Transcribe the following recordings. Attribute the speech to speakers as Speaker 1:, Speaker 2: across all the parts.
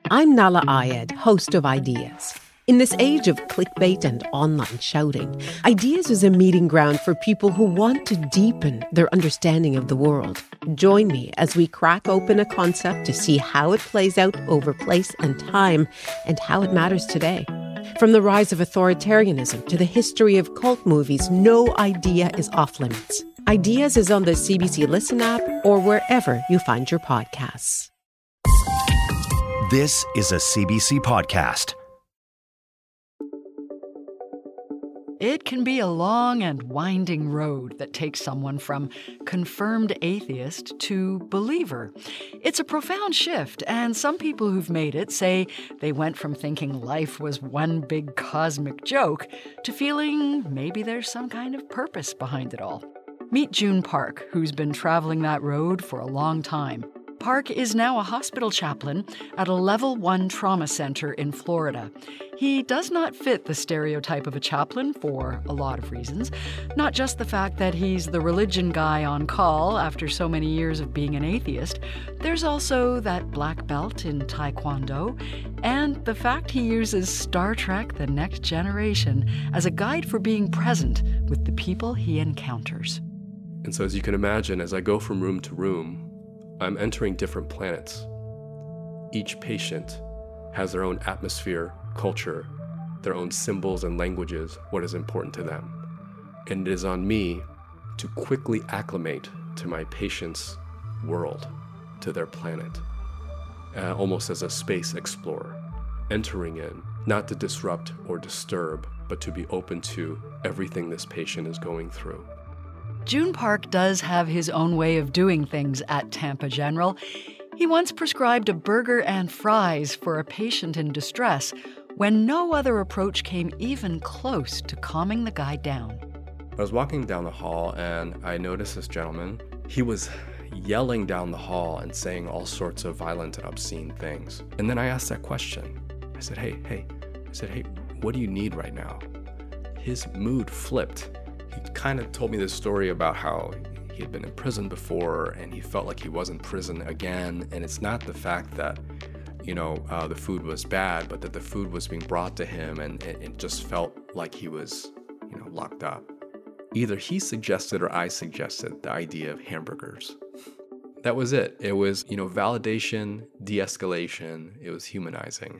Speaker 1: I'm Nala Ayed, host of Ideas. In this age of clickbait and online shouting, Ideas is a meeting ground for people who want to deepen their understanding of the world. Join me as we crack open a concept to see how it plays out over place and time and how it matters today. From the rise of authoritarianism to the history of cult movies, no idea is off limits. Ideas is on the CBC Listen app or wherever you find your podcasts.
Speaker 2: This is a CBC podcast.
Speaker 3: It can be a long and winding road that takes someone from confirmed atheist to believer. It's a profound shift, and some people who've made it say they went from thinking life was one big cosmic joke to feeling maybe there's some kind of purpose behind it all. Meet June Park, who's been traveling that road for a long time. Park is now a hospital chaplain at a Level 1 trauma center in Florida. He does not fit the stereotype of a chaplain for a lot of reasons. Not just the fact that he's the religion guy on call after so many years of being an atheist. There's also that black belt in Taekwondo, and the fact he uses Star Trek: The Next Generation as a guide for being present with the people he encounters.
Speaker 4: And so as you can imagine, as I go from room to room, I'm entering different planets. Each patient has their own atmosphere, culture, their own symbols and languages, what is important to them. And it is on me to quickly acclimate to my patient's world, to their planet, almost as a space explorer, entering in, not to disrupt or disturb, but to be open to everything this patient is going through.
Speaker 3: June Park does have his own way of doing things at Tampa General. He once prescribed a burger and fries for a patient in distress when no other approach came even close to calming the guy down.
Speaker 4: I was walking down the hall and I noticed this gentleman. He was yelling down the hall and saying all sorts of violent and obscene things. And then I asked that question. I said, hey, what do you need right now? His mood flipped. He kind of told me this story about how he had been in prison before and he felt like he was in prison again. And it's not the fact that, the food was bad, but that the food was being brought to him and it just felt like he was, locked up. Either he suggested or I suggested the idea of hamburgers. That was it. It was, validation, de-escalation. It was humanizing.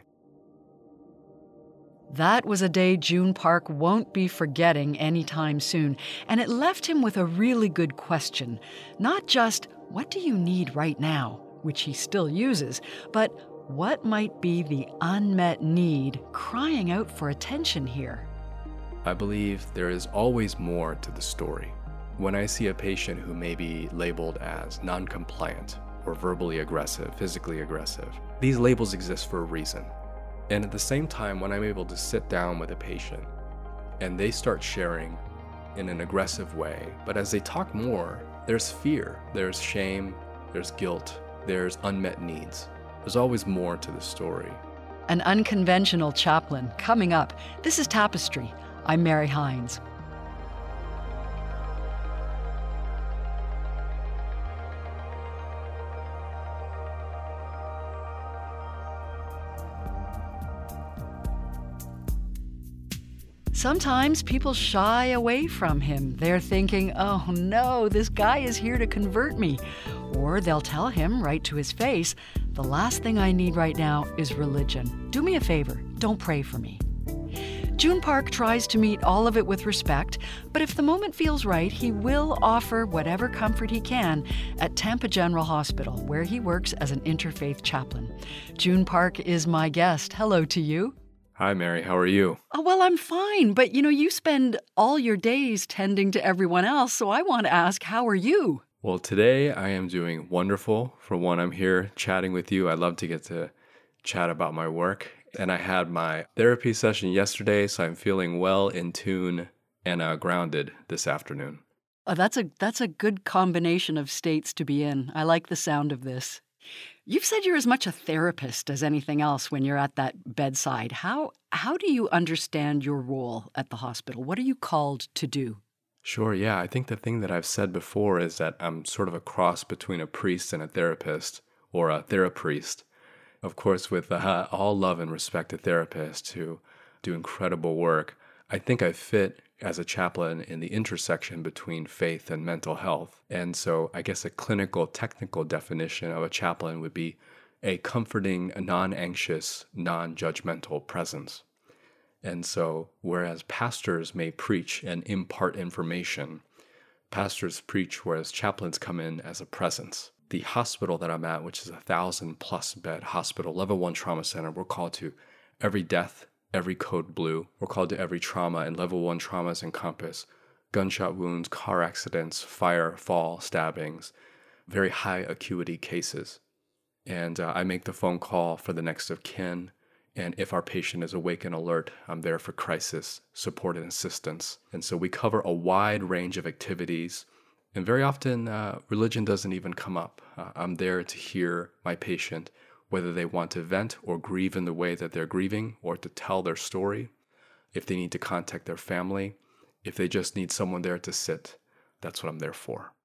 Speaker 3: That was a day June Park won't be forgetting anytime soon, and it left him with a really good question. Not just, what do you need right now, which he still uses, but what might be the unmet need crying out for attention here?
Speaker 4: I believe there is always more to the story. When I see a patient who may be labeled as non-compliant or verbally aggressive, physically aggressive, these labels exist for a reason. And at the same time, when I'm able to sit down with a patient and they start sharing in an aggressive way, but as they talk more, there's fear, there's shame, there's guilt, there's unmet needs. There's always more to the story.
Speaker 3: An unconventional chaplain coming up. This is Tapestry. I'm Mary Hines. Sometimes people shy away from him. They're thinking, oh no, this guy is here to convert me. Or they'll tell him right to his face, the last thing I need right now is religion. Do me a favor, don't pray for me. June Park tries to meet all of it with respect, but if the moment feels right, he will offer whatever comfort he can at Tampa General Hospital, where he works as an interfaith chaplain. June Park is my guest. Hello to you.
Speaker 4: Hi, Mary. How are you?
Speaker 3: Oh, well, I'm fine. But, you spend all your days tending to everyone else, so I want to ask, how are you?
Speaker 4: Well, today I am doing wonderful. For one, I'm here chatting with you. I love to get to chat about my work. And I had my therapy session yesterday, so I'm feeling well in tune and grounded this afternoon.
Speaker 3: Oh, that's a good combination of states to be in. I like the sound of this. You've said you're as much a therapist as anything else when you're at that bedside. How do you understand your role at the hospital? What are you called to do?
Speaker 4: Sure, yeah. I think the thing that I've said before is that I'm sort of a cross between a priest and a therapist, or a therapriest. Of course, with all love and respect to therapists who do incredible work, I think I fit as a chaplain in the intersection between faith and mental health. And so I guess a clinical, technical definition of a chaplain would be a comforting, non-anxious, non-judgmental presence. And so whereas pastors may preach and impart information, pastors preach, whereas chaplains come in as a presence. The hospital that I'm at, which is a 1,000+ bed hospital, level 1 trauma center, we're called to every death, every code blue. We're called to every trauma, and level 1 traumas encompass gunshot wounds, car accidents, fire, fall, stabbings, very high acuity cases. And I make the phone call for the next of kin. And if our patient is awake and alert, I'm there for crisis support and assistance. And so we cover a wide range of activities. And very often, religion doesn't even come up. I'm there to hear my patient, whether they want to vent or grieve in the way that they're grieving, or to tell their story, if they need to contact their family, if they just need someone there to sit. That's what I'm there for.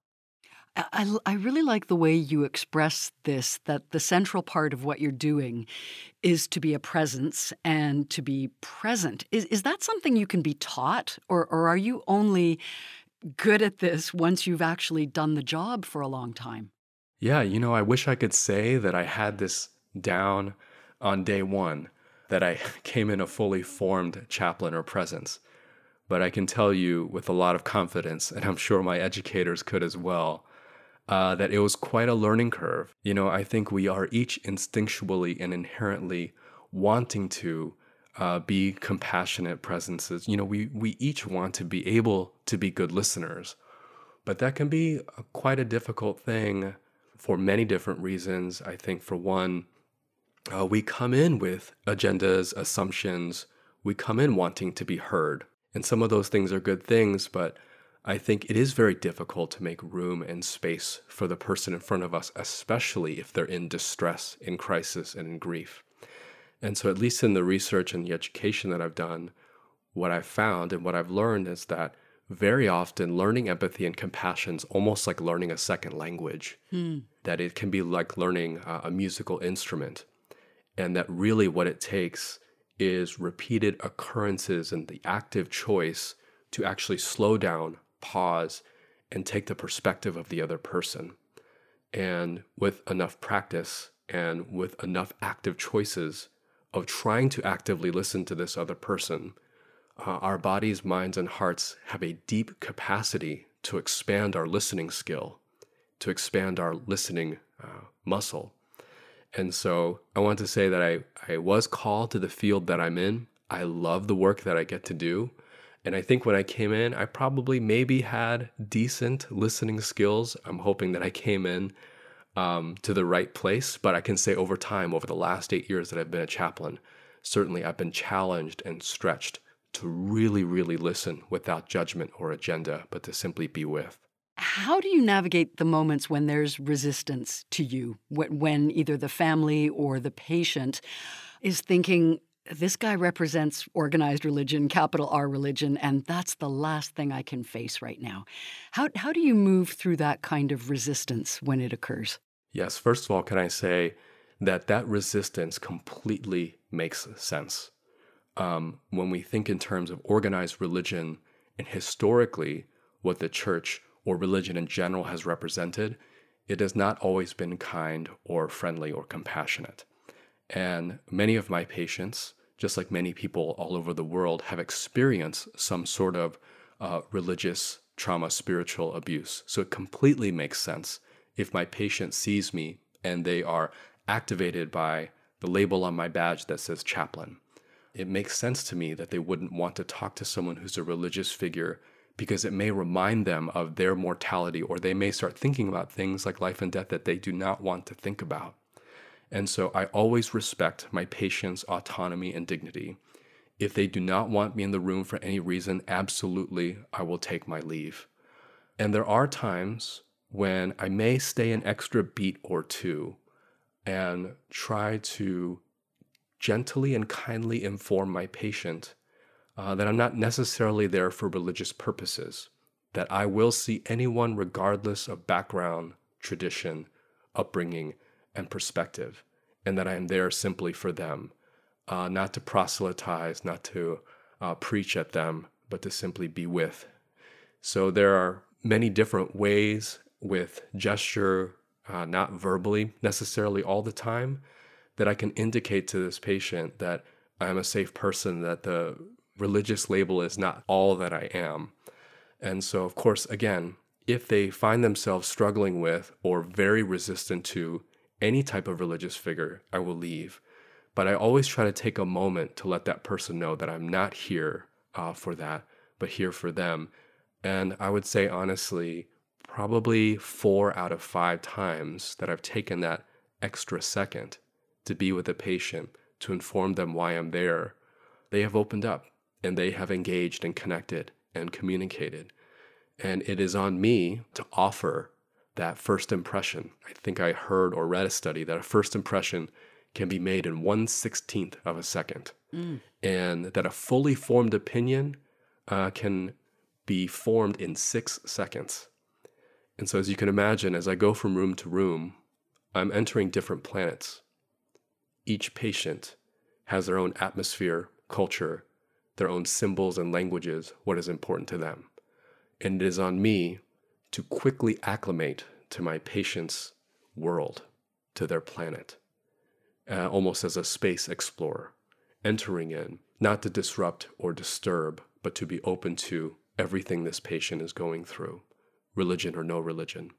Speaker 3: I really like the way you express this, that the central part of what you're doing is to be a presence and to be present. Is that something you can be taught, or are you only good at this once you've actually done the job for a long time?
Speaker 4: Yeah, I wish I could say that I had this down on day one, that I came in a fully formed chaplain or presence. But I can tell you with a lot of confidence, and I'm sure my educators could as well, that it was quite a learning curve. I think we are each instinctually and inherently wanting to be compassionate presences. We each want to be able to be good listeners, but that can be quite a difficult thing for many different reasons. I think for one, we come in with agendas, assumptions. We come in wanting to be heard. And some of those things are good things, but I think it is very difficult to make room and space for the person in front of us, especially if they're in distress, in crisis, and in grief. And so at least in the research and the education that I've done, what I've found and what I've learned is that very often learning empathy and compassion is almost like learning a second language, that it can be like learning a musical instrument, and that really what it takes is repeated occurrences and the active choice to actually slow down, pause, and take the perspective of the other person. And with enough practice and with enough active choices of trying to actively listen to this other person, our bodies, minds, and hearts have a deep capacity to expand our listening skill, to expand our listening muscle. And so I want to say that I was called to the field that I'm in. I love the work that I get to do. And I think when I came in, I probably maybe had decent listening skills. I'm hoping that I came in to the right place. But I can say over time, over the last 8 years that I've been a chaplain, certainly I've been challenged and stretched to really, really listen without judgment or agenda, but to simply be with.
Speaker 3: How do you navigate the moments when there's resistance to you, when either the family or the patient is thinking, this guy represents organized religion, capital R religion, and that's the last thing I can face right now? How do you move through that kind of resistance when it occurs?
Speaker 4: Yes, first of all, can I say that resistance completely makes sense. When we think in terms of organized religion and historically what the church or religion in general has represented, it has not always been kind or friendly or compassionate. And many of my patients, just like many people all over the world, have experienced some sort of religious trauma, spiritual abuse. So it completely makes sense if my patient sees me and they are activated by the label on my badge that says chaplain. It makes sense to me that they wouldn't want to talk to someone who's a religious figure, because it may remind them of their mortality, or they may start thinking about things like life and death that they do not want to think about. And so I always respect my patients' autonomy and dignity. If they do not want me in the room for any reason, absolutely, I will take my leave. And there are times when I may stay an extra beat or two and try to gently and kindly inform my patient that I'm not necessarily there for religious purposes, that I will see anyone regardless of background, tradition, upbringing, and perspective, and that I am there simply for them, not to proselytize, not to preach at them, but to simply be with. So there are many different ways with gesture, not verbally necessarily all the time, that I can indicate to this patient that I'm a safe person, that the religious label is not all that I am. And so, of course, again, if they find themselves struggling with or very resistant to any type of religious figure, I will leave. But I always try to take a moment to let that person know that I'm not here for that, but here for them. And I would say, honestly, probably 4 out of 5 times that I've taken that extra second to be with a patient, to inform them why I'm there, they have opened up and they have engaged and connected and communicated. And it is on me to offer that first impression. I think I heard or read a study that a first impression can be made in 1/16th of a second. And that a fully formed opinion can be formed in 6 seconds. And so as you can imagine, as I go from room to room, I'm entering different planets. Each patient has their own atmosphere, culture, their own symbols and languages, what is important to them. And it is on me to quickly acclimate to my patient's world, to their planet, almost as a space explorer, entering in, not to disrupt or disturb, but to be open to everything this patient is going through, religion or no religion.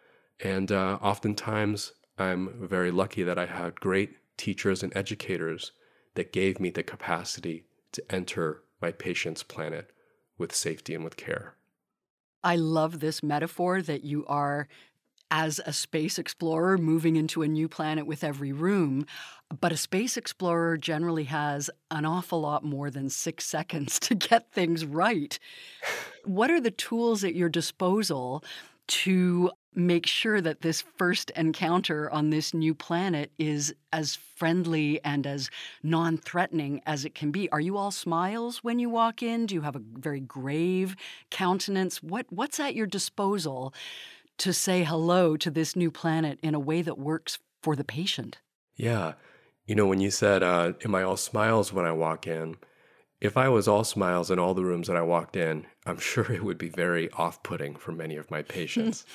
Speaker 4: And oftentimes, I'm very lucky that I had great teachers and educators that gave me the capacity to enter my patient's planet with safety and with care.
Speaker 3: I love this metaphor that you are, as a space explorer, moving into a new planet with every room. But a space explorer generally has an awful lot more than 6 seconds to get things right. What are the tools at your disposal to make sure that this first encounter on this new planet is as friendly and as non-threatening as it can be? Are you all smiles when you walk in? Do you have a very grave countenance? What's at your disposal to say hello to this new planet in a way that works for the patient?
Speaker 4: Yeah. When you said, am I all smiles when I walk in? If I was all smiles in all the rooms that I walked in, I'm sure it would be very off-putting for many of my patients.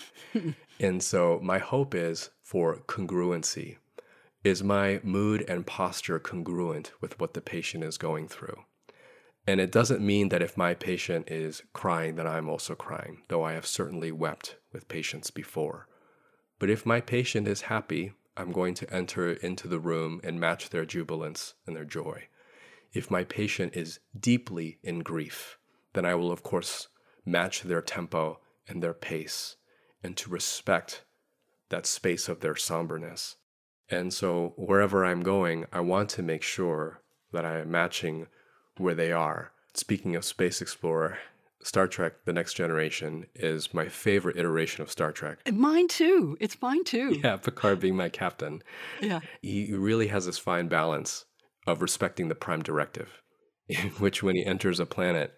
Speaker 4: And so my hope is for congruency. Is my mood and posture congruent with what the patient is going through? And it doesn't mean that if my patient is crying, that I'm also crying, though I have certainly wept with patients before. But if my patient is happy, I'm going to enter into the room and match their jubilance and their joy. If my patient is deeply in grief, then I will, of course, match their tempo and their pace, and to respect that space of their somberness. And so wherever I'm going, I want to make sure that I am matching where they are. Speaking of Space Explorer, Star Trek: The Next Generation is my favorite iteration of Star Trek.
Speaker 3: Mine too. It's mine too.
Speaker 4: Yeah, Picard being my captain.
Speaker 3: Yeah.
Speaker 4: He really has this fine balance of respecting the Prime Directive, in which when he enters a planet,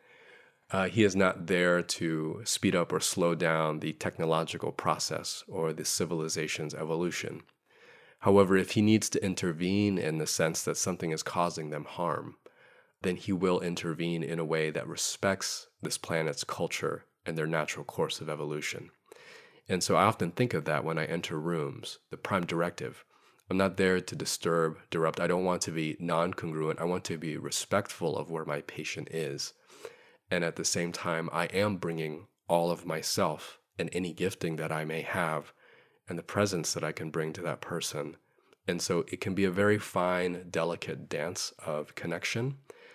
Speaker 4: he is not there to speed up or slow down the technological process or the civilization's evolution. However, if he needs to intervene in the sense that something is causing them harm, then he will intervene in a way that respects this planet's culture and their natural course of evolution. And so I often think of that when I enter rooms, the Prime Directive. I'm not there to disturb, disrupt. I don't want to be non-congruent. I want to be respectful of where my patient is. And at the same time, I am bringing all of myself and any gifting that I may have and the presence that I can bring to that person. And so it can be a very fine, delicate dance of connection.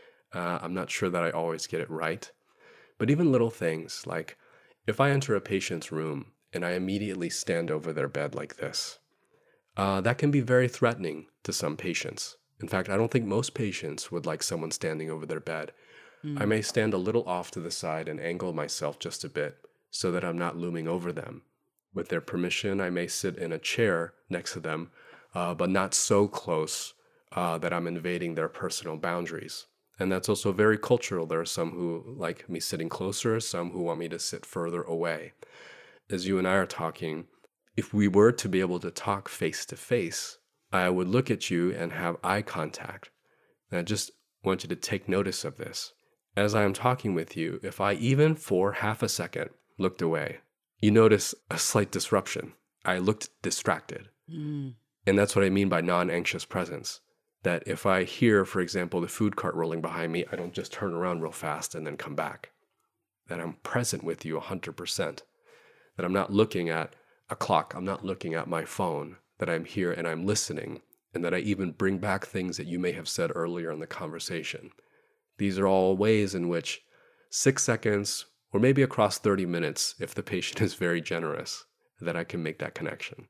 Speaker 4: I'm not sure that I always get it right. But even little things like if I enter a patient's room and I immediately stand over their bed like this, that can be very threatening to some patients. In fact, I don't think most patients would like someone standing over their bed. I may stand a little off to the side and angle myself just a bit so that I'm not looming over them. With their permission, I may sit in a chair next to them, but not so close that I'm invading their personal boundaries. And that's also very cultural. There are some who like me sitting closer, some who want me to sit further away. As you and I are talking, if we were to be able to talk face to face, I would look at you and have eye contact. And I just want you to take notice of this. As I am talking with you, if I even for half a second looked away, you notice a slight disruption. I looked distracted. And that's what I mean by non-anxious presence. That if I hear, for example, the food cart rolling behind me, I don't just turn around real fast and then come back. That I'm present with you 100%. That I'm not looking at a clock. I'm not looking at my phone. That I'm here and I'm listening. And that I even bring back things that you may have said earlier in the conversation. These are all ways in which 6 seconds, or maybe across 30 minutes, if the patient is very generous, that I can make that connection.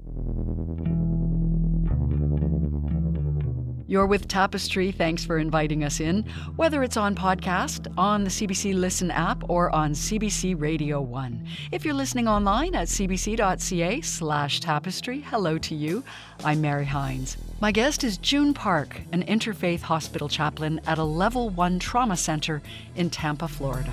Speaker 3: You're with Tapestry. Thanks for inviting us in. Whether it's on podcast, on the CBC Listen app, or on CBC Radio 1. If you're listening online at cbc.ca/tapestry, hello to you. I'm Mary Hines. My guest is June Park, an interfaith hospital chaplain at a Level 1 trauma center in Tampa, Florida.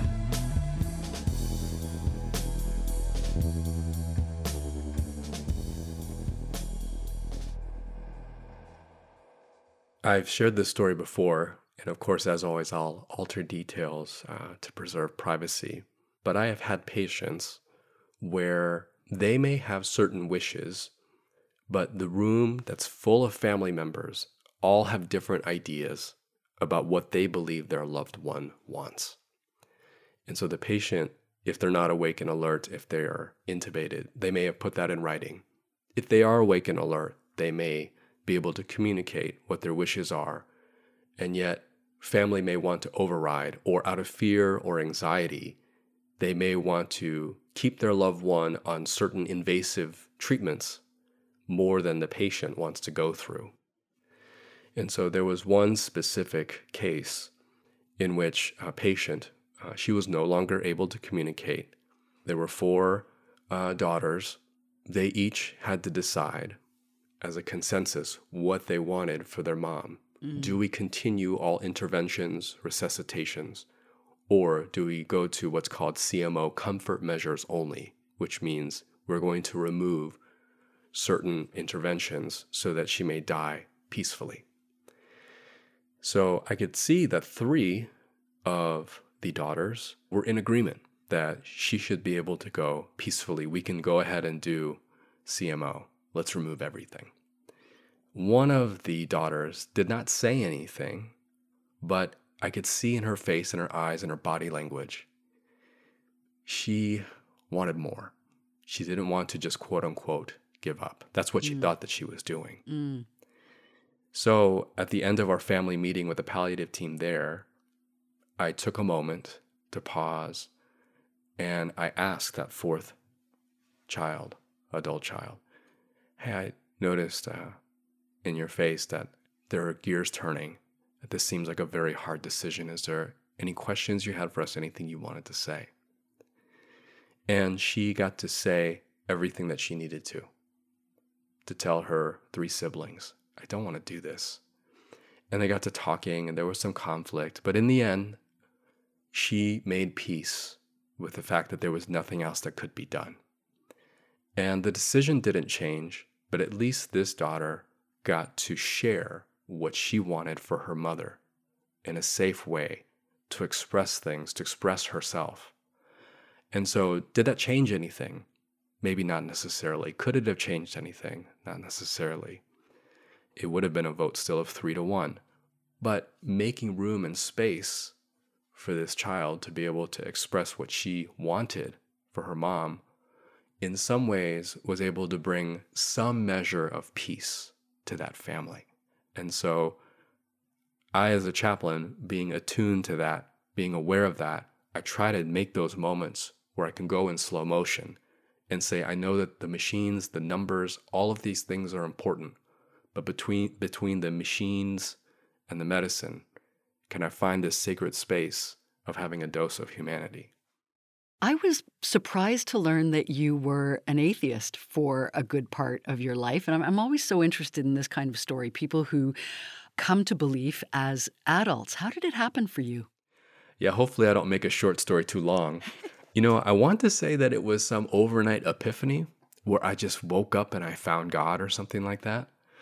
Speaker 4: I've shared this story before, and of course, as always, I'll alter details to preserve privacy. But I have had patients where they may have certain wishes, but the room that's full of family members all have different ideas about what they believe their loved one wants. And so the patient, if they're not awake and alert, if they are intubated, they may have put that in writing. If they are awake and alert, they may be able to communicate what their wishes are, and yet family may want to override, or out of fear or anxiety, they may want to keep their loved one on certain invasive treatments more than the patient wants to go through. And so there was one specific case in which a patient, she was no longer able to communicate. There were 4 daughters. They each had to decide as a consensus what they wanted for their mom. Do we continue all interventions, resuscitations, or do we go to what's called CMO, comfort measures only, which means we're going to remove certain interventions so that she may die peacefully. So I could see that 3 of the daughters were in agreement that she should be able to go peacefully. We can go ahead and do CMO. Let's remove everything. One of the daughters did not say anything, but I could see in her face and her eyes and her body language, she wanted more. She didn't want to just quote unquote give up. That's what she thought that she was doing. So at the end of our family meeting with the palliative team there, I took a moment to pause and I asked that 4th child, adult child, hey, I noticed in your face that there are gears turning, that this seems like a very hard decision. Is there any questions you had for us, anything you wanted to say? And she got to say everything that she needed to tell her 3 siblings, I don't want to do this. And they got to talking and there was some conflict, but in the end, she made peace with the fact that there was nothing else that could be done. And the decision didn't change, but at least this daughter got to share what she wanted for her mother in a safe way, to express things, to express herself. And so did that change anything? Maybe not necessarily. Could it have changed anything? Not necessarily. It would have been a vote still of 3-1. But making room and space for this child to be able to express what she wanted for her mom, in some ways was able to bring some measure of peace to that family. And so I, as a chaplain, being attuned to that, being aware of that, I try to make those moments where I can go in slow motion and say, I know that the machines, the numbers, all of these things are important, but between the machines and the medicine, can I find this sacred space of having a dose of humanity?
Speaker 3: I was surprised to learn that you were an atheist for a good part of your life. And I'm always so interested in this kind of story, people who come to belief as adults. How did it happen for you?
Speaker 4: Yeah, hopefully I don't make a short story too long. I want to say that it was some overnight epiphany where I just woke up and I found God or something like that.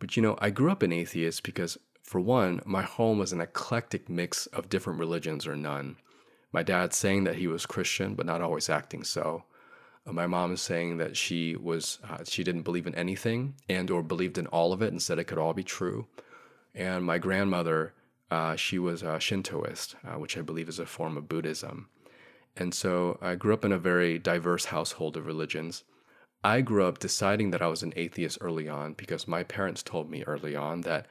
Speaker 4: But I grew up an atheist because, for one, my home was an eclectic mix of different religions or none. My dad saying that he was Christian, but not always acting so. My mom is saying that she didn't believe in anything and or believed in all of it and said it could all be true. And my grandmother, she was a Shintoist, which I believe is a form of Buddhism. And so I grew up in a very diverse household of religions. I grew up deciding that I was an atheist early on because my parents told me early on that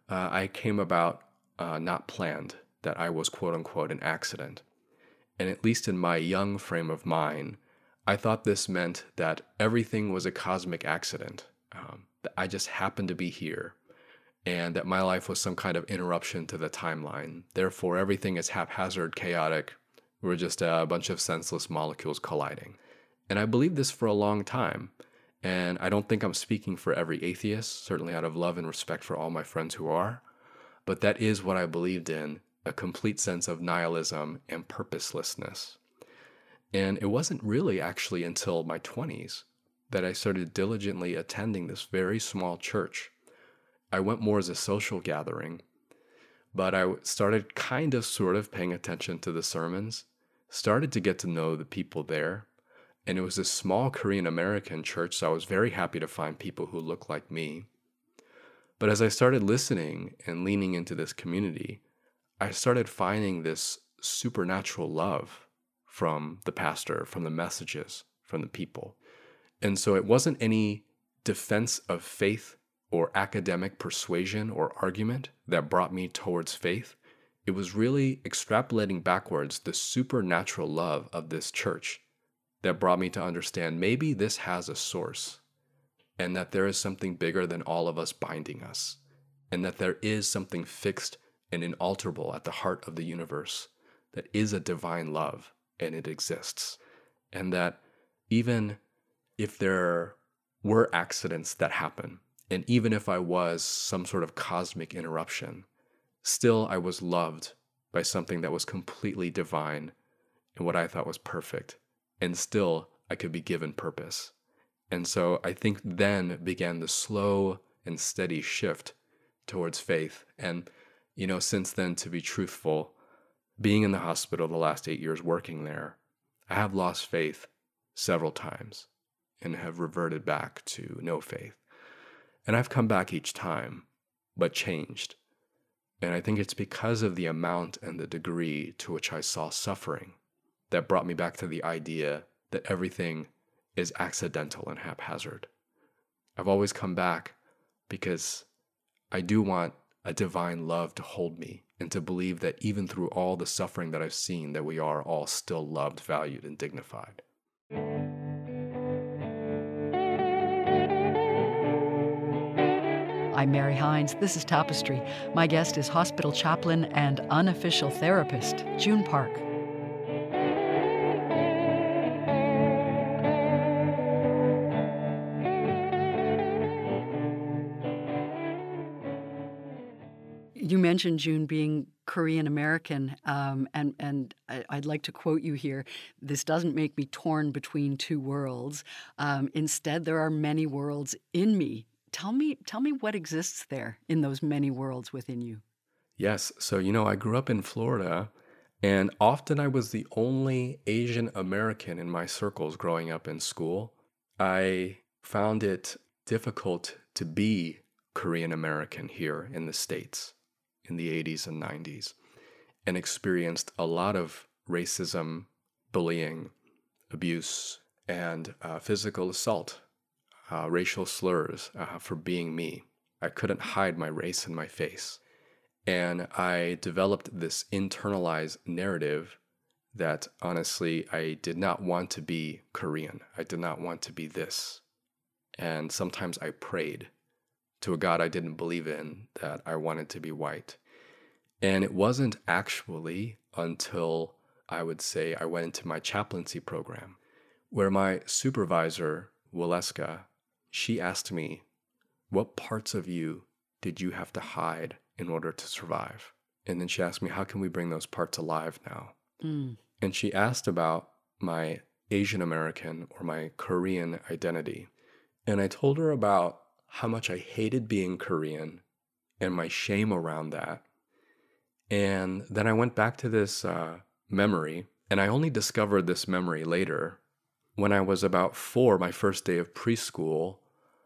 Speaker 4: I came about not planned, that I was quote unquote an accident. And at least in my young frame of mind, I thought this meant that everything was a cosmic accident, that I just happened to be here, and that my life was some kind of interruption to the timeline. Therefore, everything is haphazard, chaotic. We're just a bunch of senseless molecules colliding. And I believed this for a long time. And I don't think I'm speaking for every atheist, certainly out of love and respect for all my friends who are. But that is what I believed in, a complete sense of nihilism and purposelessness. And it wasn't really actually until my 20s that I started diligently attending this very small church. I went more as a social gathering, but I started kind of sort of paying attention to the sermons, started to get to know the people there. And it was a small Korean American church, so I was very happy to find people who looked like me. But as I started listening and leaning into this community, I started finding this supernatural love from the pastor, from the messages, from the people. And so it wasn't any defense of faith or academic persuasion or argument that brought me towards faith. It was really extrapolating backwards the supernatural love of this church that brought me to understand maybe this has a source, and that there is something bigger than all of us binding us, and that there is something fixed and inalterable at the heart of the universe that is a divine love, and it exists. And that even if there were accidents that happen, and even if I was some sort of cosmic interruption, still I was loved by something that was completely divine and what I thought was perfect. And still I could be given purpose. And so I think then began the slow and steady shift towards faith. And, since then, to be truthful, being in the hospital the last 8 years working there, I have lost faith several times and have reverted back to no faith. And I've come back each time, but changed. And I think it's because of the amount and the degree to which I saw suffering that brought me back to the idea that everything is accidental and haphazard. I've always come back because I do want a divine love to hold me and to believe that even through all the suffering that I've seen, that we are all still loved, valued, and dignified.
Speaker 3: I'm Mary Hines. This is Tapestry. My guest is hospital chaplain and unofficial therapist, June Park. You mentioned, June, being Korean American, and I'd like to quote you here. This doesn't make me torn between two worlds. Instead, there are many worlds in me. Tell me what exists there in those many worlds within you.
Speaker 4: Yes. So, I grew up in Florida, and often I was the only Asian American in my circles growing up in school. I found it difficult to be Korean American here in the States in the 80s and 90s, and experienced a lot of racism, bullying, abuse, and physical assault, racial slurs for being me. I couldn't hide my race in my face. And I developed this internalized narrative that honestly, I did not want to be Korean. I did not want to be this. And sometimes I prayed to a God I didn't believe in that I wanted to be white. And it wasn't actually until I would say I went into my chaplaincy program where my supervisor, Waleska, she asked me, what parts of you did you have to hide in order to survive? And then she asked me, how can we bring those parts alive now? And she asked about my Asian American or my Korean identity. And I told her about how much I hated being Korean and my shame around that. And then I went back to this memory, and I only discovered this memory later. When I was about 4, my first day of preschool,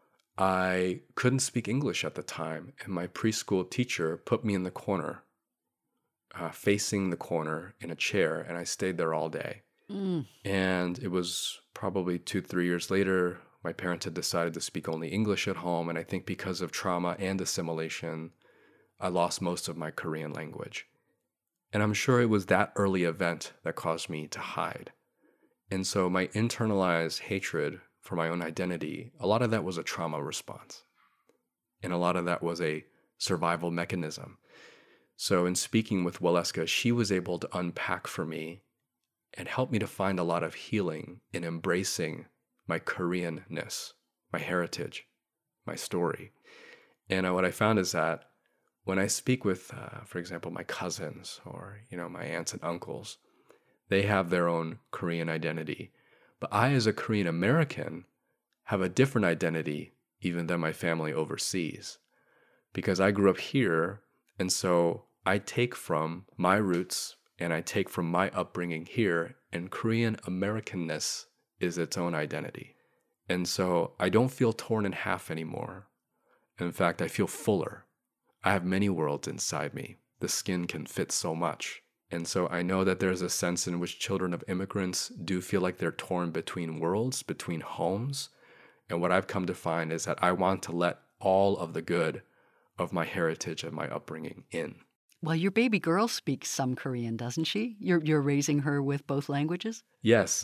Speaker 4: I couldn't speak English at the time, and my preschool teacher put me in the corner, facing the corner in a chair, and I stayed there all day. And it was probably 2-3 years later, my parents had decided to speak only English at home, and I think because of trauma and assimilation, I lost most of my Korean language. And I'm sure it was that early event that caused me to hide. And so my internalized hatred for my own identity, a lot of that was a trauma response. And a lot of that was a survival mechanism. So in speaking with Waleska, she was able to unpack for me and help me to find a lot of healing in embracing my Koreanness, my heritage, my story. And what I found is that when I speak with, for example, my cousins or, my aunts and uncles, they have their own Korean identity. But I, as a Korean American, have a different identity even than my family overseas. Because I grew up here, and so I take from my roots and I take from my upbringing here, and Korean Americanness is its own identity. And so I don't feel torn in half anymore. In fact, I feel fuller. I have many worlds inside me. The skin can fit so much. And so I know that there's a sense in which children of immigrants do feel like they're torn between worlds, between homes. And what I've come to find is that I want to let all of the good of my heritage and my upbringing in.
Speaker 3: Well, your baby girl speaks some Korean, doesn't she? You're raising her with both languages?
Speaker 4: Yes.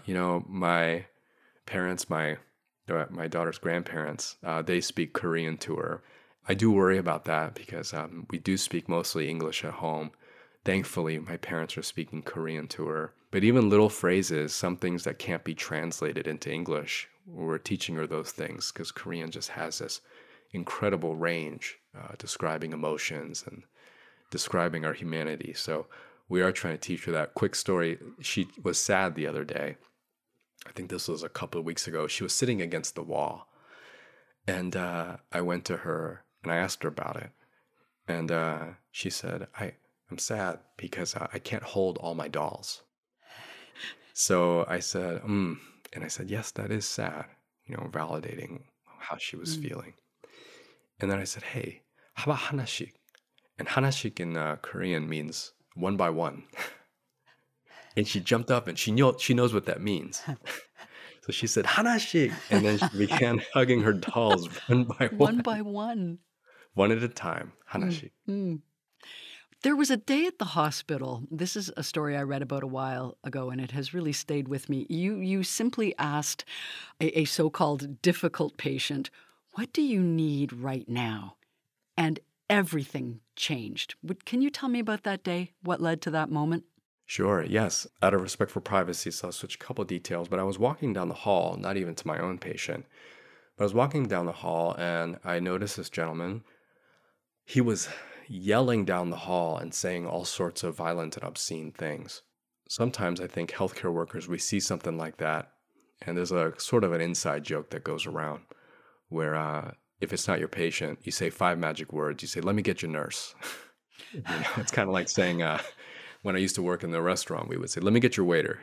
Speaker 4: My parents, my daughter's grandparents, they speak Korean to her. I do worry about that because we do speak mostly English at home. Thankfully, my parents are speaking Korean to her. But even little phrases, some things that can't be translated into English, we're teaching her those things because Korean just has this incredible range describing emotions and describing our humanity. So we are trying to teach her that. Quick story, she was sad the other day. I think this was a couple of weeks ago. She was sitting against the wall. And I went to her and I asked her about it. And she said, I'm sad because I can't hold all my dolls. So I said, and I said, yes, that is sad, validating how she was feeling. And then I said, hey, how about 하나씩? And 하나씩 in Korean means one by one. And she jumped up and she knows what that means. So she said, 하나씩. And then she began hugging her dolls one by one.
Speaker 3: One by one.
Speaker 4: One at a time, 하나씩.
Speaker 3: There was a day at the hospital. This is a story I read about a while ago, and it has really stayed with me. You simply asked a so-called difficult patient, what do you need right now? And everything changed. Can you tell me about that day? What led to that moment?
Speaker 4: Sure, yes. Out of respect for privacy, so I'll switch a couple of details. But I was walking down the hall, not even to my own patient, but I was walking down the hall and I noticed this gentleman. He was yelling down the hall and saying all sorts of violent and obscene things. Sometimes I think healthcare workers, we see something like that, and there's a sort of an inside joke that goes around where if it's not your patient, you say 5 magic words. You say, let me get your nurse. It's kind of like saying, when I used to work in the restaurant, we would say, let me get your waiter,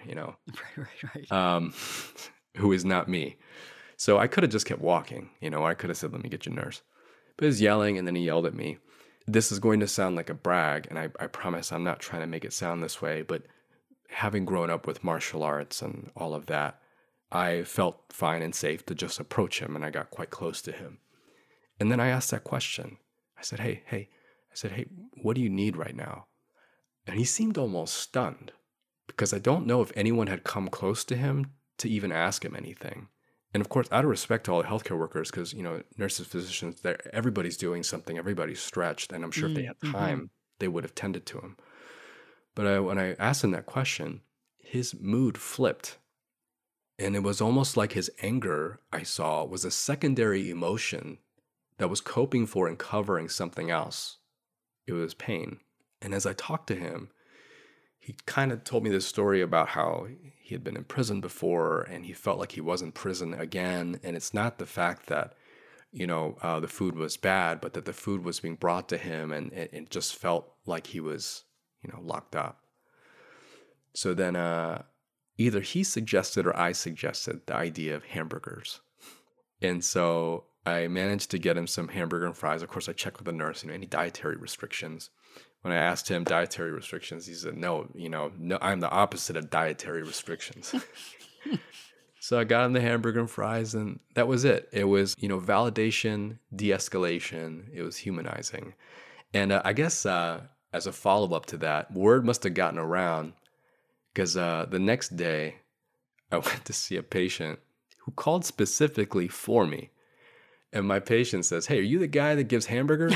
Speaker 3: Right.
Speaker 4: Who is not me. So I could have just kept walking, I could have said, let me get your nurse. But he was yelling, and then he yelled at me. This is going to sound like a brag, and I promise I'm not trying to make it sound this way, but having grown up with martial arts and all of that, I felt fine and safe to just approach him, and I got quite close to him. And then I asked that question. I said, hey, what do you need right now? And he seemed almost stunned because I don't know if anyone had come close to him to even ask him anything. And of course, out of respect to all the healthcare workers, because, nurses, physicians, everybody's doing something, everybody's stretched. And I'm sure if they had time, they would have tended to him. But when I asked him that question, his mood flipped. And it was almost like his anger, I saw, was a secondary emotion that was coping for and covering something else. It was pain. And as I talked to him, he kind of told me this story about how he had been in prison before and he felt like he was in prison again. And it's not the fact that the food was bad, but that the food was being brought to him, and it just felt like he was, locked up. So then either he suggested or I suggested the idea of hamburgers. And so I managed to get him some hamburger and fries. Of course, I checked with the nurse, any dietary restrictions. When I asked him dietary restrictions, he said, no, I'm the opposite of dietary restrictions. So I got him the hamburger and fries, and that was it. It was, validation, de-escalation. It was humanizing. And I guess as a follow-up to that, word must have gotten around, because the next day I went to see a patient who called specifically for me. And my patient says, "Hey, are you the guy that gives hamburgers?"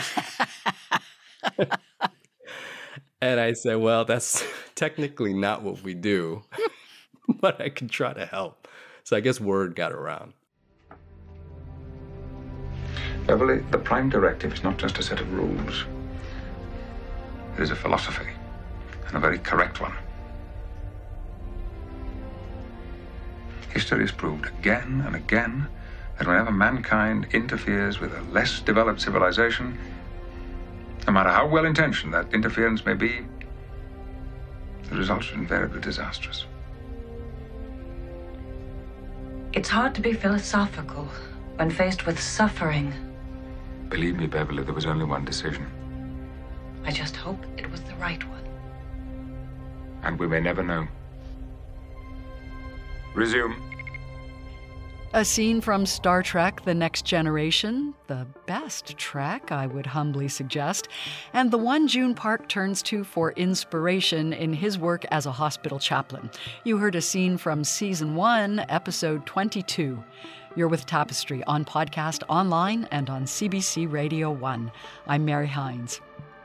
Speaker 4: And I said, "Well, that's technically not what we do, but I can try to help." So I guess word got around.
Speaker 5: Beverly, the prime directive is not just a set of rules. It is a philosophy, and a very correct one. History has proved again and again that whenever mankind interferes with a less developed civilization, no matter how well-intentioned that interference may be, the results are invariably disastrous.
Speaker 6: It's hard to be philosophical when faced with suffering.
Speaker 5: Believe me, Beverly, there was only one decision.
Speaker 6: I just hope it was the right one.
Speaker 5: And we may never know. Resume.
Speaker 3: A scene from Star Trek: The Next Generation, the best Trek, I would humbly suggest, and the one June Park turns to for inspiration in his work as a hospital chaplain. You heard a scene from Season 1, Episode 22. You're with Tapestry on podcast, online, and on CBC Radio 1. I'm Mary Hines.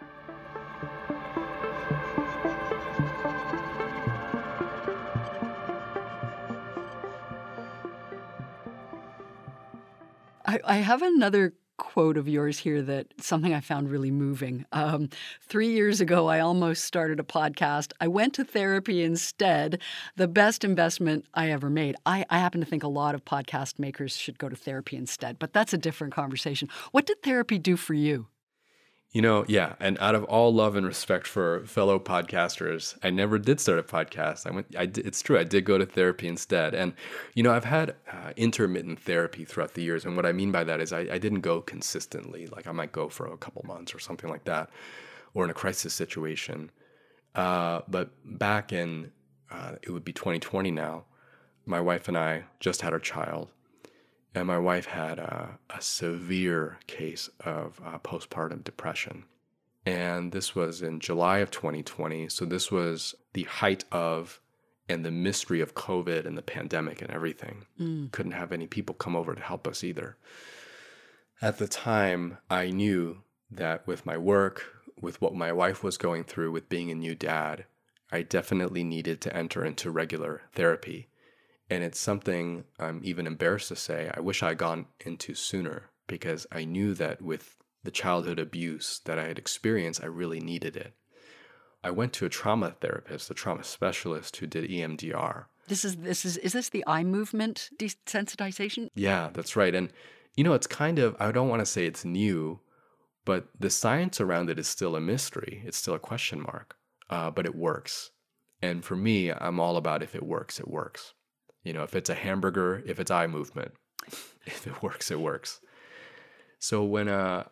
Speaker 3: I have another quote of yours here that something I found really moving. 3 years ago, I almost started a podcast. I went to therapy instead. The best investment I ever made. I happen to think a lot of podcast makers should go to therapy instead, but that's a different conversation. What did therapy do for you?
Speaker 4: Yeah. And out of all love and respect for fellow podcasters, I never did start a podcast. It's true. I did go to therapy instead. And, I've had intermittent therapy throughout the years. And what I mean by that is I didn't go consistently. Like I might go for a couple months or something like that, or in a crisis situation. But back in, it would be 2020 now, my wife and I just had our child. And my wife had a severe case of postpartum depression. And this was in July of 2020. So this was the height of and the mystery of COVID and the pandemic and everything. Couldn't have any people come over to help us either. At the time, I knew that with my work, with what my wife was going through with being a new dad, I definitely needed to enter into regular therapy. And it's something I'm even embarrassed to say I wish I had gone into sooner, because I knew that with the childhood abuse that I had experienced, I really needed it. I went to a trauma therapist, a trauma specialist who did EMDR.
Speaker 3: Is this the eye movement desensitization?
Speaker 4: Yeah, that's right. And, it's kind of, I don't want to say it's new, but the science around it is still a mystery. It's still a question mark, but it works. And for me, I'm all about if it works, it works. If it's a hamburger, if it's eye movement, if it works, it works. So when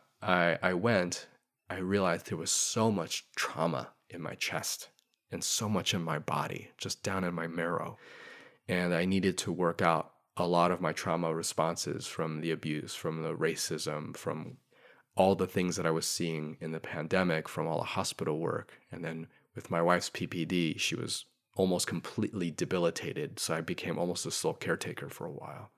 Speaker 4: I went, I realized there was so much trauma in my chest and so much in my body, just down in my marrow. And I needed to work out a lot of my trauma responses from the abuse, from the racism, from all the things that I was seeing in the pandemic, from all the hospital work. And then with my wife's PPD, she was almost completely debilitated, so I became almost a sole caretaker for a while.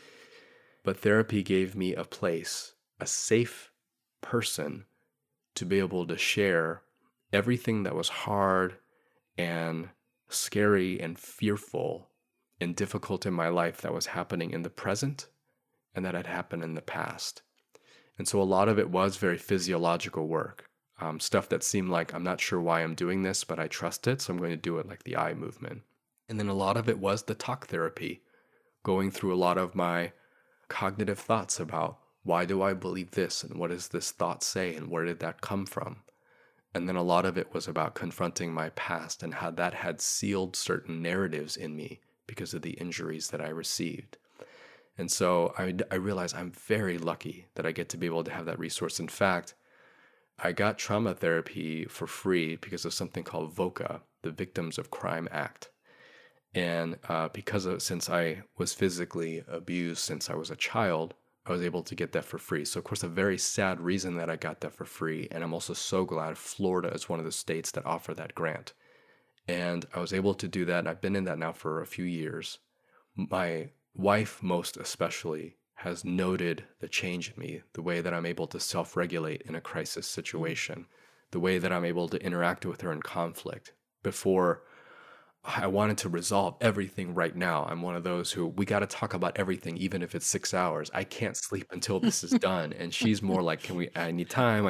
Speaker 4: But therapy gave me a place, a safe person to be able to share everything that was hard and scary and fearful and difficult in my life that was happening in the present and that had happened in the past. And so a lot of it was very physiological work. Stuff that seemed like, I'm not sure why I'm doing this, but I trust it, so I'm going to do it, like the eye movement. And then a lot of it was the talk therapy, going through a lot of my cognitive thoughts about Why do I believe this? And what does this thought say? And where did that come from? And then a lot of it was about confronting my past and how that had sealed certain narratives in me because of the injuries that I received. And so I realized I'm very lucky that I get to be able to have that resource. In fact, I got trauma therapy for free because of something called VOCA, the Victims of Crime Act. And since I was physically abused since I was a child, I was able to get that for free. So, of course, a very sad reason that I got that for free. And I'm also so glad Florida is one of the states that offer that grant. And I was able to do that. And I've been in that now for a few years. My wife, most especially, has noted the change in me, the way that I'm able to self-regulate in a crisis situation, the way that I'm able to interact with her in conflict. Before, I wanted to resolve everything right now. I'm one of those who, we got to talk about everything, even if it's 6 hours. I can't sleep until this is done. And she's more like, I need time.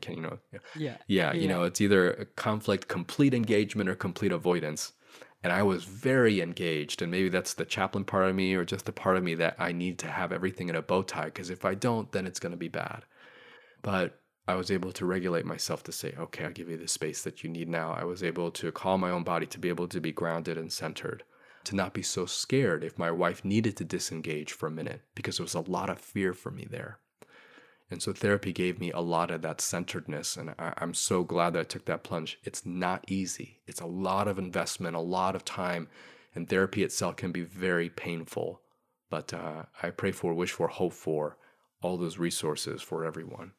Speaker 4: It's either a conflict, complete engagement, or complete avoidance. And I was very engaged, and maybe that's the chaplain part of me, or just the part of me that I need to have everything in a bow tie, because if I don't, then it's going to be bad. But I was able to regulate myself to say, okay, I'll give you the space that you need now. I was able to calm my own body, to be able to be grounded and centered, to not be so scared if my wife needed to disengage for a minute, because there was a lot of fear for me there. And so therapy gave me a lot of that centeredness, and I'm so glad that I took that plunge. It's not easy. It's a lot of investment, a lot of time, and therapy itself can be very painful. But I pray for, wish for, hope for all those resources for everyone.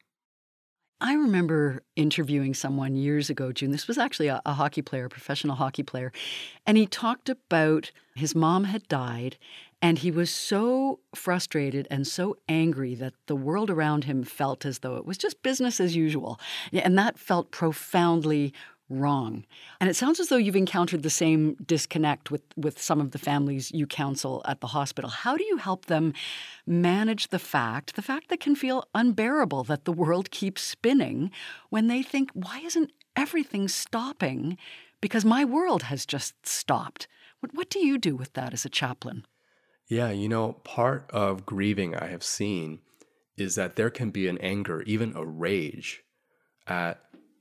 Speaker 3: I remember interviewing someone years ago, June. This was actually a hockey player, a professional hockey player. And he talked about his mom had died, and he was so frustrated and so angry that the world around him felt as though it was just business as usual. And that felt profoundly wrong. And it sounds as though you've encountered the same disconnect with some of the families you counsel at the hospital. How do you help them manage the fact that can feel unbearable, that the world keeps spinning, when they think, why isn't everything stopping? Because my world has just stopped. What do you do with that as a chaplain?
Speaker 4: Yeah, part of grieving I have seen is that there can be an anger, even a rage at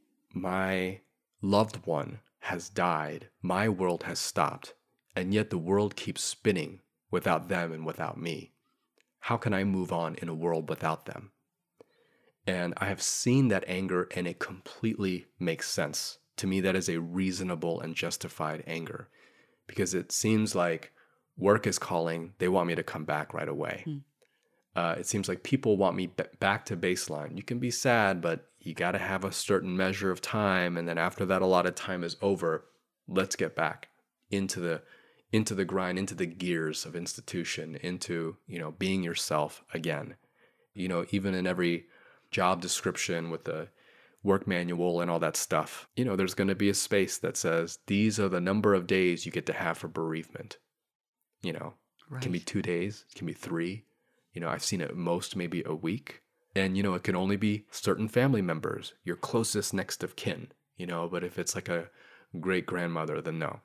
Speaker 4: my loved one has died, my world has stopped, and yet the world keeps spinning without them and without me. How can I move on in a world without them? And I have seen that anger, and it completely makes sense. To me, that is a reasonable and justified anger, because it seems like work is calling. They want me to come back right away. It seems like people want me back to baseline. You can be sad, but you got to have a certain measure of time. And then after that, a lot of time is over. Let's get back into the grind, into the gears of institution, into, being yourself again. Even in every job description with the work manual and all that stuff, there's going to be a space that says, these are the number of days you get to have for bereavement. Right. It can be 2 days, it can be 3. I've seen it at most maybe a week. And, it can only be certain family members, your closest next of kin, but if it's like a great grandmother, then no.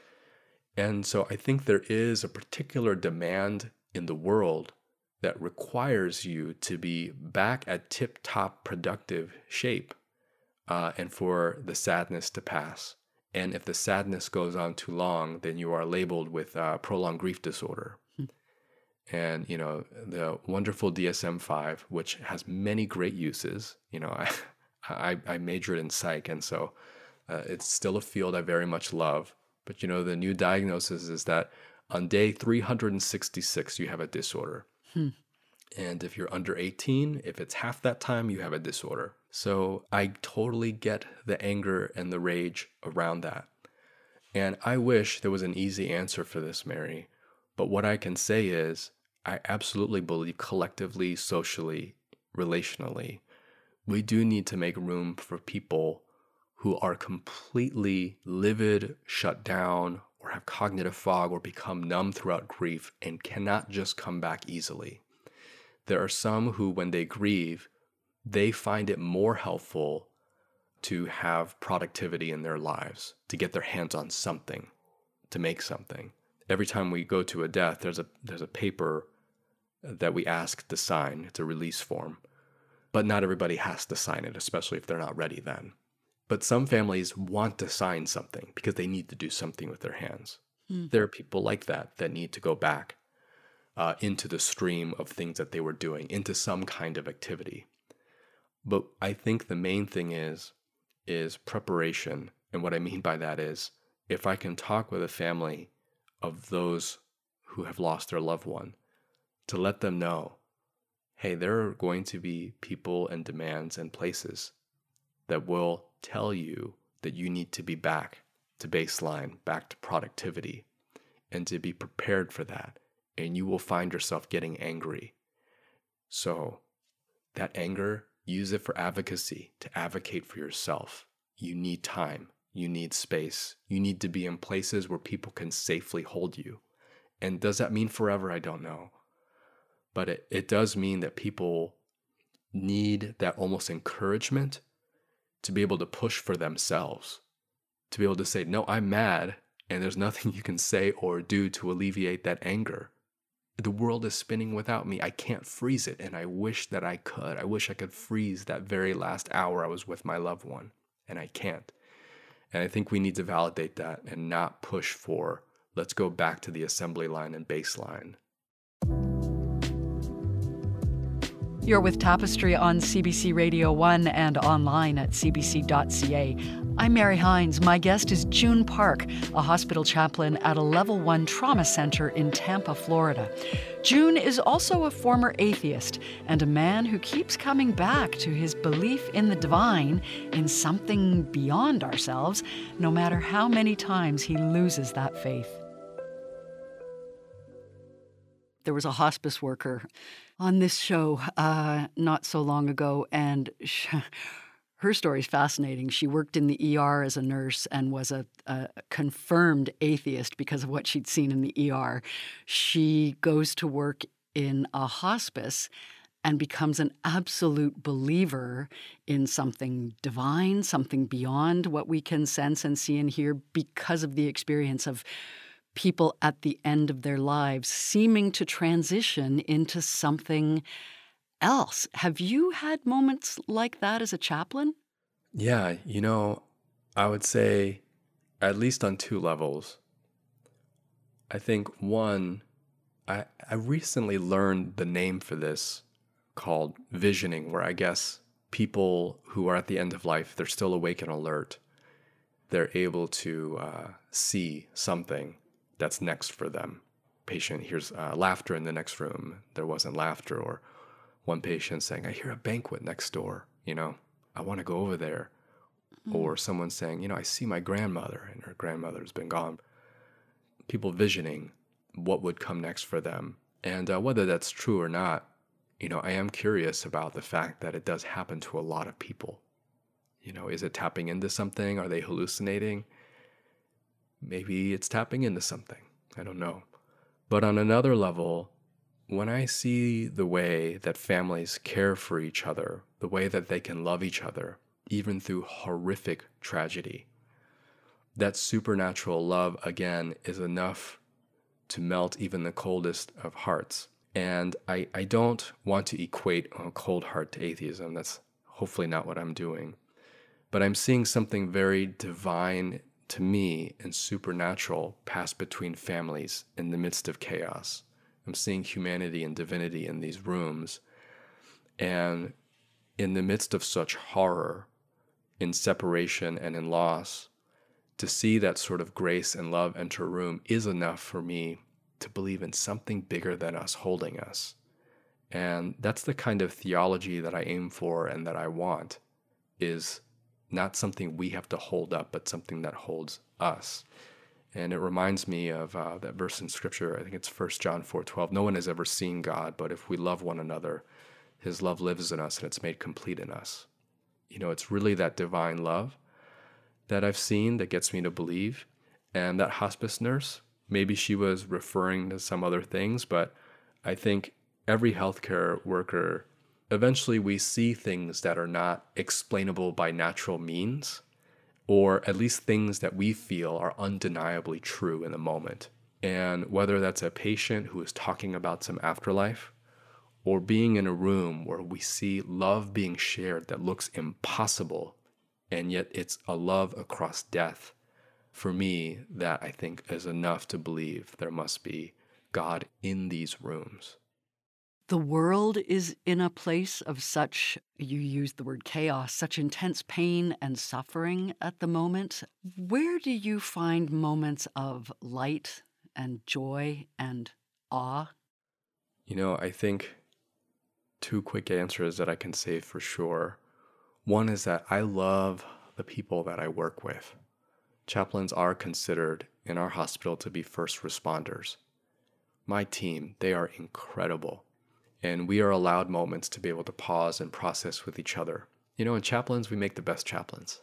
Speaker 4: And so I think there is a particular demand in the world that requires you to be back at tip-top productive shape and for the sadness to pass. And if the sadness goes on too long, then you are labeled with prolonged grief disorder. And, the wonderful DSM-5, which has many great uses, I majored in psych, and so it's still a field I very much love. But, the new diagnosis is that on day 366, you have a disorder. And if you're under 18, if it's half that time, you have a disorder. So I totally get the anger and the rage around that. And I wish there was an easy answer for this, Mary. But what I can say is, I absolutely believe collectively, socially, relationally, we do need to make room for people who are completely livid, shut down, or have cognitive fog, or become numb throughout grief and cannot just come back easily. There are some who, when they grieve, they find it more helpful to have productivity in their lives, to get their hands on something, to make something. Every time we go to a death, there's a paper that we ask to sign. It's a release form. But not everybody has to sign it, especially if they're not ready then. But some families want to sign something because they need to do something with their hands. There are people like that need to go back into the stream of things that they were doing, into some kind of activity. But I think the main thing is preparation. And what I mean by that is, if I can talk with a family of those who have lost their loved one, to let them know, hey, there are going to be people and demands and places that will tell you that you need to be back to baseline, back to productivity, and to be prepared for that. And you will find yourself getting angry. So that anger, use it for advocacy, to advocate for yourself. You need time. You need space. You need to be in places where people can safely hold you. And does that mean forever? I don't know. But it does mean that people need that almost encouragement to be able to push for themselves, to be able to say, no, I'm mad, and there's nothing you can say or do to alleviate that anger. The world is spinning without me. I can't freeze it, and I wish that I could. I wish I could freeze that very last hour I was with my loved one, and I can't. And I think we need to validate that and not push for, let's go back to the assembly line and baseline.
Speaker 3: You're with Tapestry on CBC Radio 1 and online at cbc.ca. I'm Mary Hines. My guest is June Park, a hospital chaplain at a Level 1 trauma center in Tampa, Florida. June is also a former atheist and a man who keeps coming back to his belief in the divine, in something beyond ourselves, no matter how many times he loses that faith. There was a hospice worker on this show not so long ago, and her story is fascinating. She worked in the ER as a nurse and was a confirmed atheist because of what she'd seen in the ER. She goes to work in a hospice and becomes an absolute believer in something divine, something beyond what we can sense and see and hear because of the experience of people at the end of their lives seeming to transition into something else. Have you had moments like that as a chaplain?
Speaker 4: Yeah, I would say at least on two levels. I think one, I recently learned the name for this called visioning, where I guess people who are at the end of life, they're still awake and alert. They're able to see something that's next for them. Patient hears laughter in the next room. There wasn't laughter. Or one patient saying, I hear a banquet next door. I want to go over there. Or someone saying, I see my grandmother and her grandmother's been gone. People visioning what would come next for them. And whether that's true or not, I am curious about the fact that it does happen to a lot of people. Is it tapping into something? Are they hallucinating? Maybe it's tapping into something. I don't know. But on another level, when I see the way that families care for each other, the way that they can love each other, even through horrific tragedy, that supernatural love, again, is enough to melt even the coldest of hearts. And I don't want to equate a cold heart to atheism. That's hopefully not what I'm doing. But I'm seeing something very divine to me and supernatural pass between families in the midst of chaos. I'm seeing humanity and divinity in these rooms. And in the midst of such horror, in separation and in loss, to see that sort of grace and love enter a room is enough for me to believe in something bigger than us holding us. And that's the kind of theology that I aim for and that I want, is not something we have to hold up, but something that holds us. And it reminds me of that verse in Scripture. I think it's 1 John 4:12. No one has ever seen God, but if we love one another, his love lives in us and it's made complete in us. It's really that divine love that I've seen that gets me to believe. And that hospice nurse, maybe she was referring to some other things, but I think every healthcare worker, eventually we see things that are not explainable by natural means, or at least things that we feel are undeniably true in the moment. And whether that's a patient who is talking about some afterlife, or being in a room where we see love being shared that looks impossible, and yet it's a love across death. For me, that I think is enough to believe there must be God in these rooms.
Speaker 3: The world is in a place of such, you used the word chaos, such intense pain and suffering at the moment. Where do you find moments of light and joy and awe?
Speaker 4: I think 2 quick answers that I can say for sure. One is that I love the people that I work with. Chaplains are considered in our hospital to be first responders. My team, they are incredible. And we are allowed moments to be able to pause and process with each other. In chaplains, we make the best chaplains.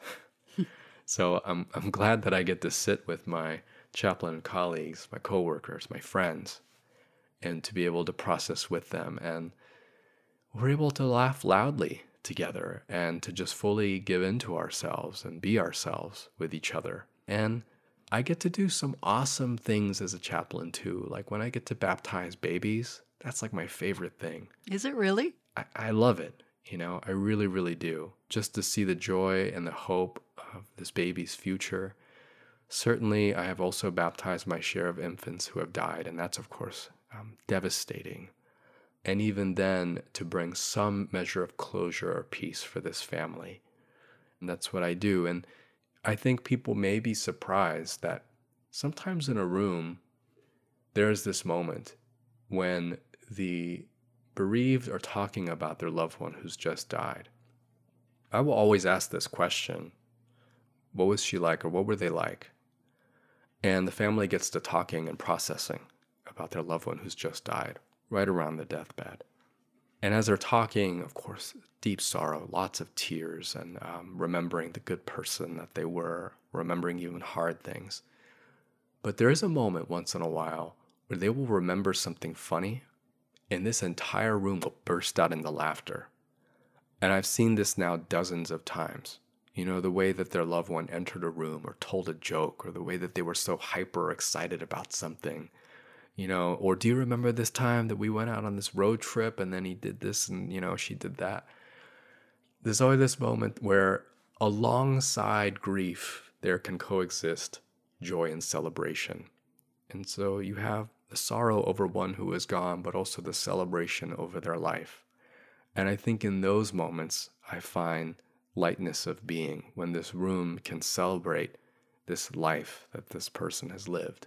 Speaker 4: So I'm glad that I get to sit with my chaplain colleagues, my coworkers, my friends, and to be able to process with them. And we're able to laugh loudly together and to just fully give into ourselves and be ourselves with each other. And I get to do some awesome things as a chaplain too. Like when I get to baptize babies, that's like my favorite thing.
Speaker 3: Is it really?
Speaker 4: I love it. I really, really do. Just to see the joy and the hope of this baby's future. Certainly, I have also baptized my share of infants who have died, and that's, of course, devastating. And even then, to bring some measure of closure or peace for this family. And that's what I do. And I think people may be surprised that sometimes in a room, there's this moment when the bereaved are talking about their loved one who's just died. I will always ask this question: what was she like, or what were they like? And the family gets to talking and processing about their loved one who's just died, right around the deathbed. And as they're talking, of course, deep sorrow, lots of tears, and remembering the good person that they were, remembering even hard things. But there is a moment once in a while where they will remember something funny, and this entire room will burst out into laughter. And I've seen this now dozens of times. The way that their loved one entered a room or told a joke, or the way that they were so hyper excited about something. Or do you remember this time that we went out on this road trip and then he did this and, she did that? There's always this moment where alongside grief, there can coexist joy and celebration. And so you have the sorrow over one who is gone, but also the celebration over their life. And I think in those moments, I find lightness of being, when this room can celebrate this life that this person has lived.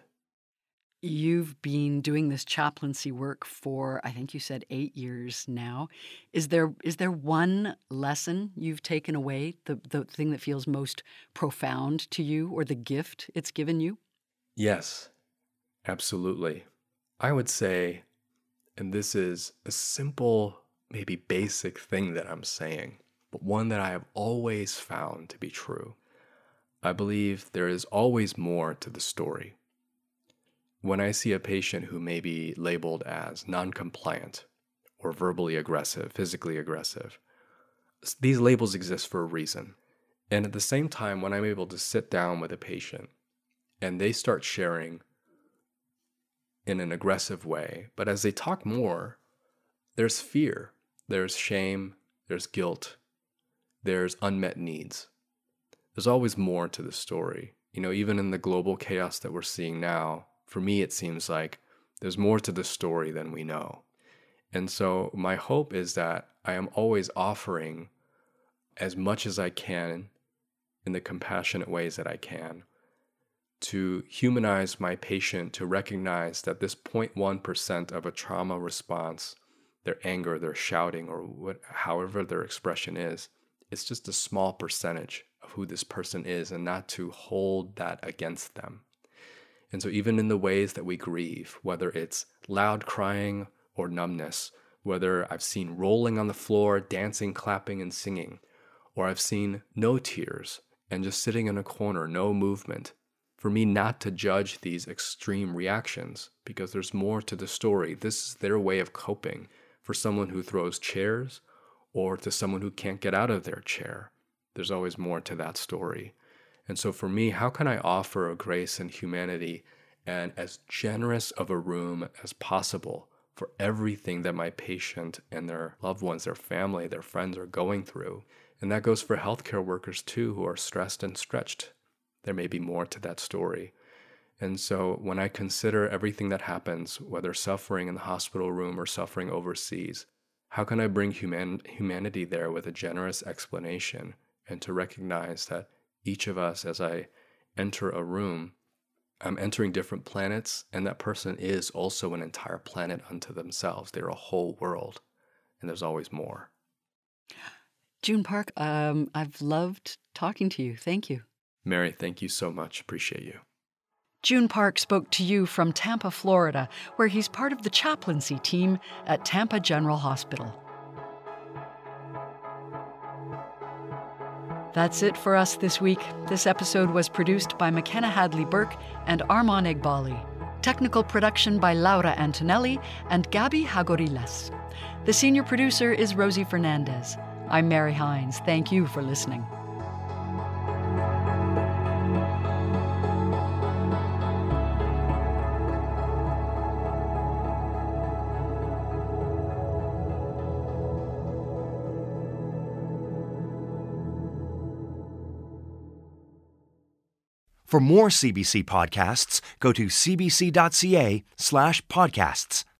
Speaker 3: You've been doing this chaplaincy work for, I think you said 8 years now. Is there one lesson you've taken away, the thing that feels most profound to you, or the gift it's given you?
Speaker 4: Yes, absolutely. I would say, and this is a simple, maybe basic thing that I'm saying, but one that I have always found to be true. I believe there is always more to the story. When I see a patient who may be labeled as non-compliant or verbally aggressive, physically aggressive, these labels exist for a reason. And at the same time, when I'm able to sit down with a patient and they start sharing in an aggressive way, but as they talk more, there's fear, there's shame, there's guilt, there's unmet needs. There's always more to the story. Even in the global chaos that we're seeing now, for me, it seems like there's more to the story than we know. And so my hope is that I am always offering as much as I can in the compassionate ways that I can to humanize my patient, to recognize that this 0.1% of a trauma response, their anger, their shouting, or however their expression is, it's just a small percentage of who this person is, and not to hold that against them. And so even in the ways that we grieve, whether it's loud crying or numbness, whether I've seen rolling on the floor, dancing, clapping, and singing, or I've seen no tears and just sitting in a corner, no movement, for me not to judge these extreme reactions, because there's more to the story. This is their way of coping. For someone who throws chairs, or to someone who can't get out of their chair, there's always more to that story. And so for me, how can I offer a grace and humanity and as generous of a room as possible for everything that my patient and their loved ones, their family, their friends are going through. And that goes for healthcare workers too, who are stressed and stretched. There may be more to that story. And so when I consider everything that happens, whether suffering in the hospital room or suffering overseas, how can I bring humanity there with a generous explanation, and to recognize that each of us, as I enter a room, I'm entering different planets, and that person is also an entire planet unto themselves. They're a whole world, and there's always more.
Speaker 3: June Park, I've loved talking to you. Thank you.
Speaker 4: Mary, thank you so much. Appreciate you.
Speaker 3: June Park spoke to you from Tampa, Florida, where he's part of the chaplaincy team at Tampa General Hospital. That's it for us this week. This episode was produced by McKenna Hadley-Burke and Armand Egbali. Technical production by Laura Antonelli and Gabby Hagoriles. The senior producer is Rosie Fernandez. I'm Mary Hines. Thank you for listening.
Speaker 2: For more CBC podcasts, go to cbc.ca/podcasts.